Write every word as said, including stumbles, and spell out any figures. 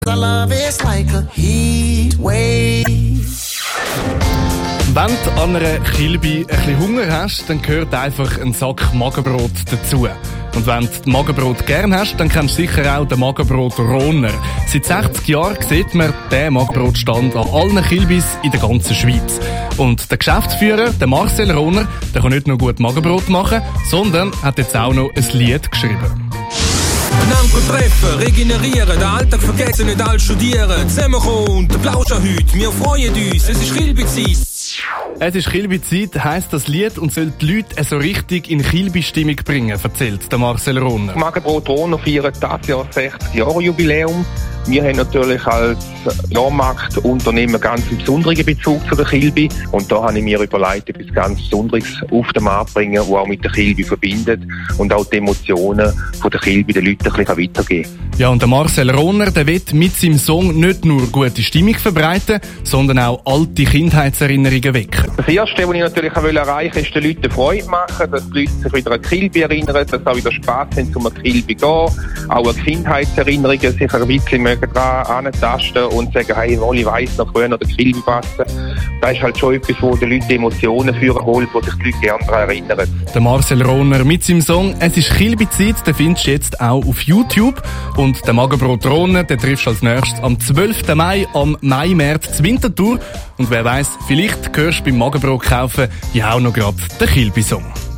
I love is like a heat wave. Wenn du an einer Kilbe ein bisschen Hunger hast, dann gehört einfach ein Sack Magenbrot dazu. Und wenn du Magenbrot gern hast, dann kennst du sicher auch den Magenbrot-Rohner. Seit sechzig Jahren sieht man den Magenbrotstand an allen Kilbis in der ganzen Schweiz. Und der Geschäftsführer, der Marcel Rohner, der kann nicht nur gut Magenbrot machen, sondern hat jetzt auch noch ein Lied geschrieben. Einander treffen, regenerieren, den Alltag vergessen, nicht alles studieren. Zusammenkommen und plauschen heute, wir freuen uns, es ist Kilbezeit. Es ist Kilbi-Zeit, heisst das Lied, und soll die Leute so richtig in Kilbi-Stimmung bringen, erzählt der Marcel Rohner. Magenbrot Rohner feiert dieses Jahr sechzig Jahre Jubiläum. Wir haben natürlich als Jahrmarktunternehmen ganz einen besonderen Bezug zu der Kilbi. Und da habe ich mir überlegt, etwas ganz Besonderes auf den Markt bringen, das auch mit der Kilbi verbindet und auch die Emotionen von der Kilbi den Leuten ein bisschen weitergeben kann. Ja, und der Marcel Rohner, der will mit seinem Song nicht nur gute Stimmung verbreiten, sondern auch alte Kindheitserinnerungen wecken. Das Erste, was ich natürlich auch erreichen will, ist den Leuten Freude machen, dass die Leute sich wieder an die Kilbi erinnern, dass sie auch wieder Spass haben, um an die Kilbi zu gehen, auch an Kindheitserinnerungen sich ein bisschen daran antasten und sagen, hey, ich weiss noch früher noch den Kilbi passen. Das ist halt schon etwas, wo die Leute Emotionen führen holt, wo sich die Leute gerne daran erinnern. Der Marcel Rohner mit seinem Song «Es ist Kilbi-Zeit», den findest du jetzt auch auf YouTube. Und den Magenbrot Rohner, den triffst du als nächstes am zwölften Mai am Mai-März zur Winterthur. Und wer weiss, vielleicht hörst du beim Magenbrot kaufen ja auch noch gerade den Kilbi-Song.